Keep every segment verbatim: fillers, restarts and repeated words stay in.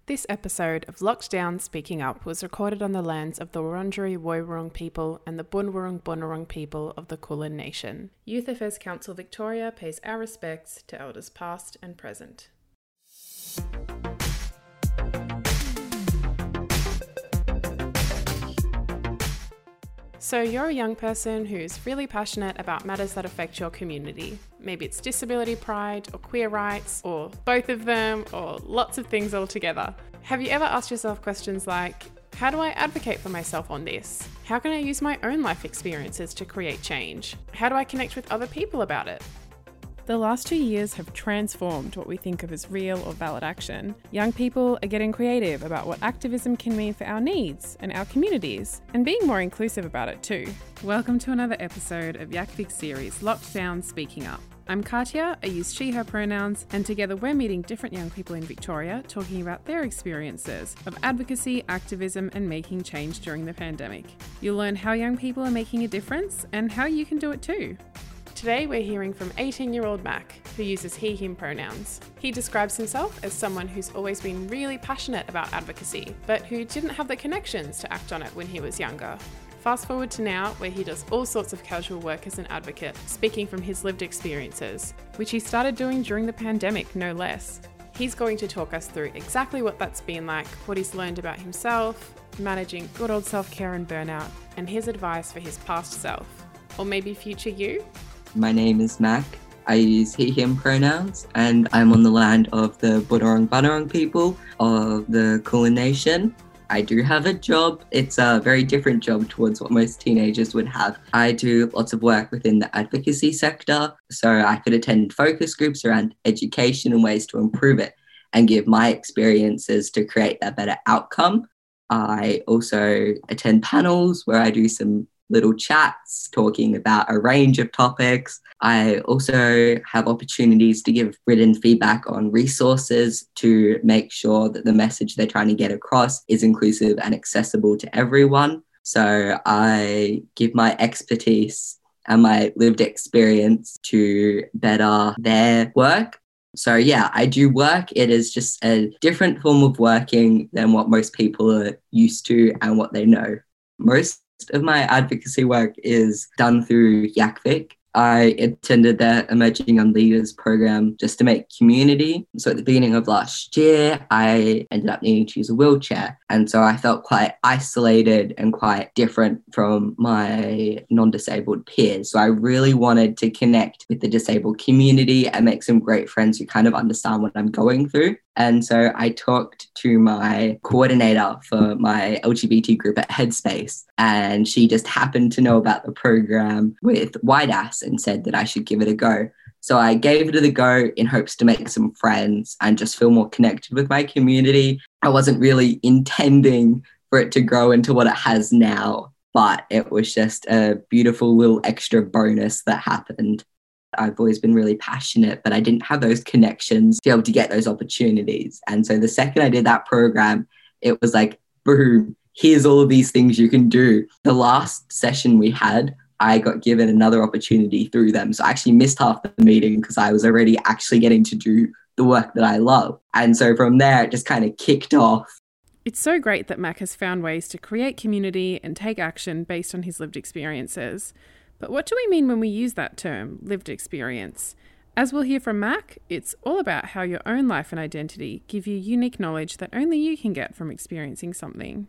This episode of Locked Down Speaking Up was recorded on the lands of the Wurundjeri Woiwurrung people and the Bunwurrung Bunurong people of the Kulin Nation. Youth Affairs Council Victoria pays our respects to elders past and present. So you're a young person who's really passionate about matters that affect your community. Maybe it's disability pride or queer rights or both of them or lots of things all together. Have you ever asked yourself questions like, how do I advocate for myself on this? How can I use my own life experiences to create change? How do I connect with other people about it? The last two years have transformed what we think of as real or valid action. Young people are getting creative about what activism can mean for our needs and our communities, and being more inclusive about it too. Welcome to another episode of YakVic's series, Locked Down Speaking Up. I'm Katya, I use she, her pronouns, and together we're meeting different young people in Victoria talking about their experiences of advocacy, activism, and making change during the pandemic. You'll learn how young people are making a difference and how you can do it too. Today we're hearing from eighteen-year-old Mac, who uses he, him pronouns. He describes himself as someone who's always been really passionate about advocacy, but who didn't have the connections to act on it when he was younger. Fast forward to now, where he does all sorts of casual work as an advocate, speaking from his lived experiences, which he started doing during the pandemic, no less. He's going to talk us through exactly what that's been like, what he's learned about himself, managing good old self-care and burnout, and his advice for his past self, or maybe future you. My name is Mac. I use he, him pronouns, and I'm on the land of the Bunurrung Bunurong people of the Kulin Nation. I do have a job. It's a very different job towards what most teenagers would have. I do lots of work within the advocacy sector, so I could attend focus groups around education and ways to improve it and give my experiences to create a better outcome. I also attend panels where I do some little chats talking about a range of topics. I also have opportunities to give written feedback on resources to make sure that the message they're trying to get across is inclusive and accessible to everyone. So I give my expertise and my lived experience to better their work. So yeah, I do work. It is just a different form of working than what most people are used to and what they know. Most of my advocacy work is done through YakVic. I attended their Emerging Young Leaders program just to make community. So at the beginning of last year, I ended up needing to use a wheelchair. And so I felt quite isolated and quite different from my non-disabled peers. So I really wanted to connect with the disabled community and make some great friends who kind of understand what I'm going through. And so I talked to my coordinator for my L G B T group at Headspace, and she just happened to know about the program with White Ass and said that I should give it a go. So I gave it a go in hopes to make some friends and just feel more connected with my community. I wasn't really intending for it to grow into what it has now, but it was just a beautiful little extra bonus that happened. I've always been really passionate, but I didn't have those connections to be able to get those opportunities. And so the second I did that program, it was like, boom, here's all of these things you can do. The last session we had, I got given another opportunity through them. So I actually missed half the meeting because I was already actually getting to do the work that I love. And so from there, it just kind of kicked off. It's so great that Mac has found ways to create community and take action based on his lived experiences. But what do we mean when we use that term, lived experience? As we'll hear from Mac, it's all about how your own life and identity give you unique knowledge that only you can get from experiencing something.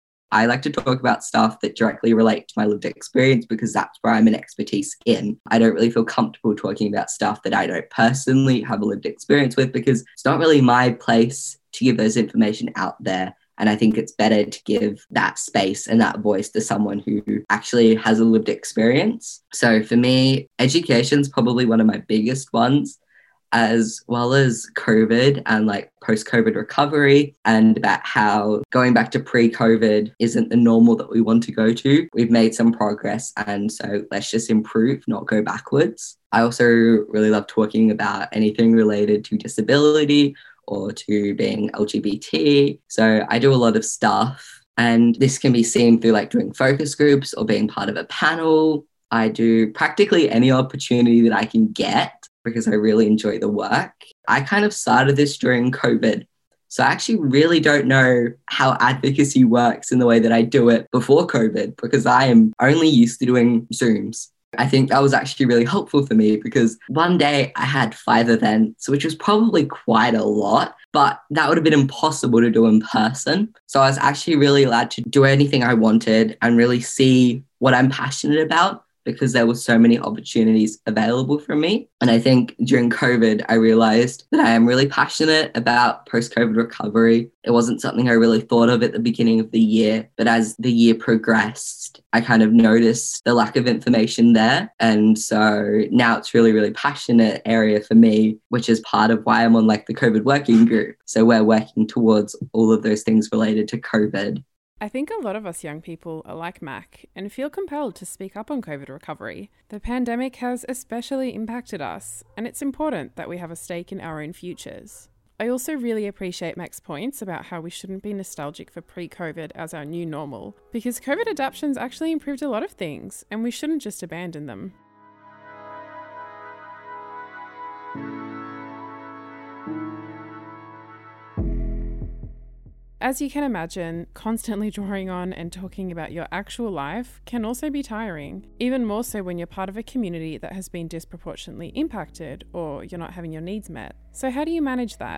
I like to talk about stuff that directly relate to my lived experience because that's where I'm an expertise in. I don't really feel comfortable talking about stuff that I don't personally have a lived experience with because it's not really my place to give those information out there. And I think it's better to give that space and that voice to someone who actually has a lived experience. So for me, education is probably one of my biggest ones, as well as COVID and like post-COVID recovery and about how going back to pre-COVID isn't the normal that we want to go to. We've made some progress, and so let's just improve, not go backwards. I also really love talking about anything related to disability or to being L G B T. So I do a lot of stuff, and this can be seen through like doing focus groups or being part of a panel. I do practically any opportunity that I can get because I really enjoy the work. I kind of started this during COVID. So I actually really don't know how advocacy works in the way that I do it before COVID, because I am only used to doing Zooms. I think that was actually really helpful for me because one day I had five events, which was probably quite a lot, but that would have been impossible to do in person. So I was actually really allowed to do anything I wanted and really see what I'm passionate about, because there were so many opportunities available for me. And I think during COVID, I realized that I am really passionate about post-COVID recovery. It wasn't something I really thought of at the beginning of the year, but as the year progressed, I kind of noticed the lack of information there. And so now it's really, really passionate area for me, which is part of why I'm on like the COVID working group. So we're working towards all of those things related to COVID. I think a lot of us young people are like Mac and feel compelled to speak up on COVID recovery. The pandemic has especially impacted us, and it's important that we have a stake in our own futures. I also really appreciate Mac's points about how we shouldn't be nostalgic for pre-COVID as our new normal, because COVID adaptations actually improved a lot of things, and we shouldn't just abandon them. As you can imagine, constantly drawing on and talking about your actual life can also be tiring, even more so when you're part of a community that has been disproportionately impacted or you're not having your needs met. So how do you manage that?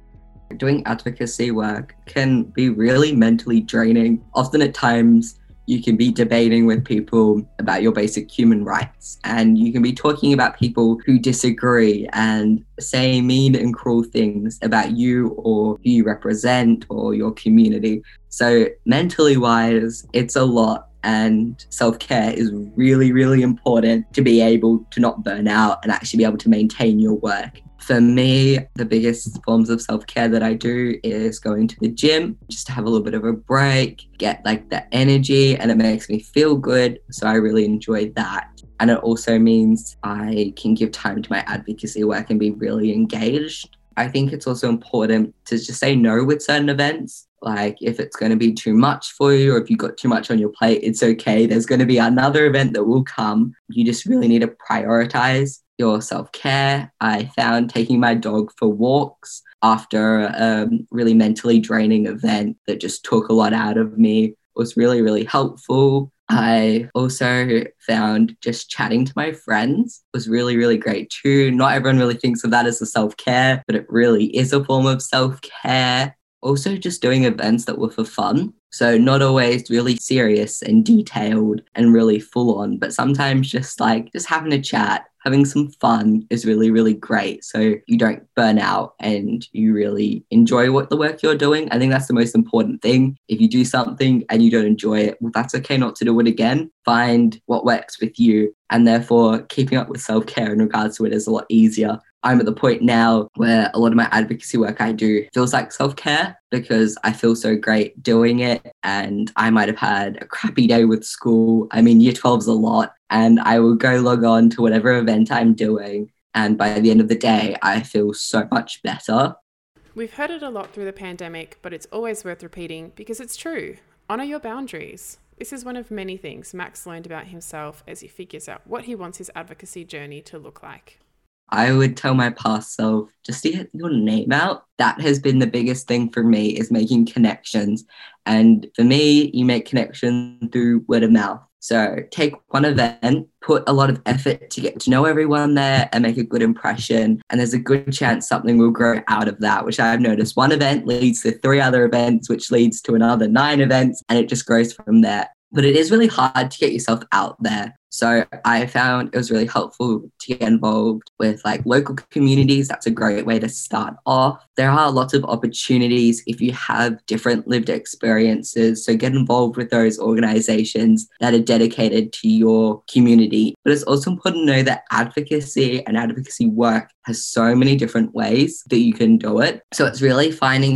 Doing advocacy work can be really mentally draining. Often at times, you can be debating with people about your basic human rights, and you can be talking about people who disagree and say mean and cruel things about you or who you represent or your community. So mentally wise, it's a lot, and self-care is really, really important to be able to not burn out and actually be able to maintain your work. For me, the biggest forms of self-care that I do is going to the gym, just to have a little bit of a break, get like the energy, and it makes me feel good. So I really enjoy that. And it also means I can give time to my advocacy work and be really engaged. I think it's also important to just say no with certain events. Like if it's going to be too much for you, or if you've got too much on your plate, it's okay. There's going to be another event that will come. You just really need to prioritize your self-care. I found taking my dog for walks after a really mentally draining event that just took a lot out of me was really, really helpful. I also found just chatting to my friends was really, really great too. Not everyone really thinks of that as a self-care, but it really is a form of self-care. Also just doing events that were for fun. So not always really serious and detailed and really full on, but sometimes just like just having a chat, having some fun is really, really great. So you don't burn out and you really enjoy what the work you're doing. I think that's the most important thing. If you do something and you don't enjoy it, well, that's okay not to do it again. Find what works with you. And therefore, keeping up with self-care in regards to it is a lot easier. I'm at the point now where a lot of my advocacy work I do feels like self-care because I feel so great doing it. And I might have had a crappy day with school. I mean, year twelve is a lot. And I will go log on to whatever event I'm doing. And by the end of the day, I feel so much better. We've heard it a lot through the pandemic, but it's always worth repeating because it's true. Honour your boundaries. This is one of many things Max learned about himself as he figures out what he wants his advocacy journey to look like. I would tell my past self just to get your name out. That has been the biggest thing for me, is making connections. And for me, you make connections through word of mouth. So take one event, put a lot of effort to get to know everyone there and make a good impression. And there's a good chance something will grow out of that, which I've noticed. One event leads to three other events, which leads to another nine events, and it just grows from there. But it is really hard to get yourself out there. So I found it was really helpful to get involved with like local communities. That's a great way to start off. There are lots of opportunities if you have different lived experiences. So get involved with those organizations that are dedicated to your community. But it's also important to know that advocacy and advocacy work has so many different ways that you can do it. So it's really finding about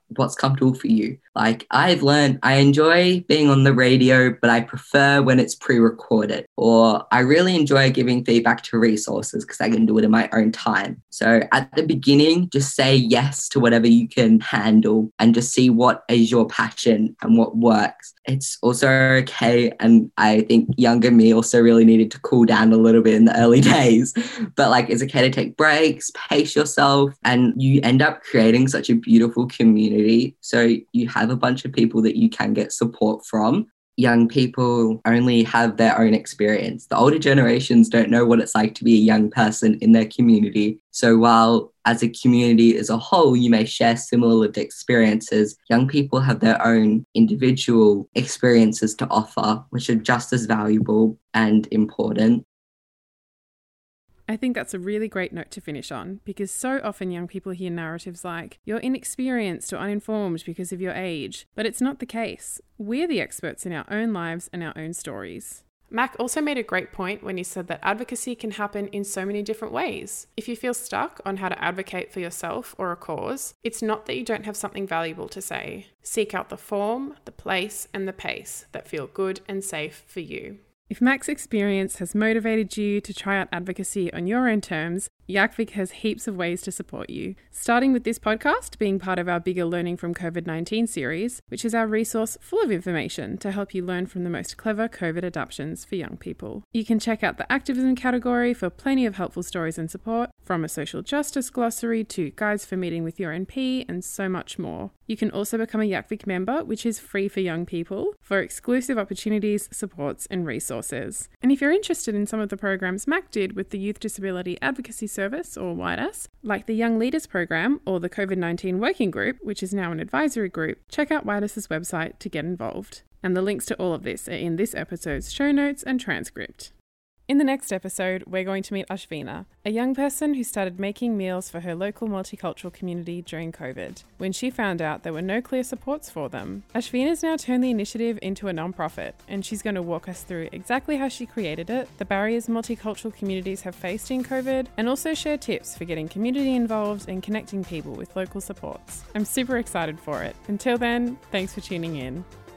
what's comfortable for you. Like I've learned I enjoy being on the radio, but I prefer when it's pre-recorded. Or I really enjoy giving feedback to resources because I can do it in my own time. So at the beginning, just say yes to whatever you can handle and just see what is your passion and what works. It's also okay. And I think younger me also really needed to cool down a little bit in the early days. But like it's okay to take breaks, pace yourself, and you end up creating such a beautiful community. So you have a bunch of people that you can get support from. Young people only have their own experience. The older generations don't know what it's like to be a young person in their community. So while as a community as a whole, you may share similar lived experiences, young people have their own individual experiences to offer, which are just as valuable and important. I think that's a really great note to finish on, because so often young people hear narratives like, you're inexperienced or uninformed because of your age, but it's not the case. We're the experts in our own lives and our own stories. Mac also made a great point when he said that advocacy can happen in so many different ways. If you feel stuck on how to advocate for yourself or a cause, it's not that you don't have something valuable to say. Seek out the form, the place, and the pace that feel good and safe for you. If Mac's experience has motivated you to try out advocacy on your own terms, YACVIC has heaps of ways to support you, starting with this podcast being part of our Bigger Learning from COVID nineteen series, which is our resource full of information to help you learn from the most clever COVID adaptations for young people. You can check out the activism category for plenty of helpful stories and support, from a social justice glossary to guides for meeting with your M P and so much more. You can also become a YACVIC member, which is free for young people, for exclusive opportunities, supports and resources. And if you're interested in some of the programs Mac did with the Youth Disability Advocacy Service, or Y D A S, like the Young Leaders Program or the COVID nineteen Working Group, which is now an advisory group, check out Y D A S's website to get involved. And the links to all of this are in this episode's show notes and transcript. In the next episode, we're going to meet Ashvina, a young person who started making meals for her local multicultural community during COVID, when she found out there were no clear supports for them. Ashvina's now turned the initiative into a non-profit, and she's going to walk us through exactly how she created it, the barriers multicultural communities have faced in COVID, and also share tips for getting community involved and connecting people with local supports. I'm super excited for it. Until then, thanks for tuning in.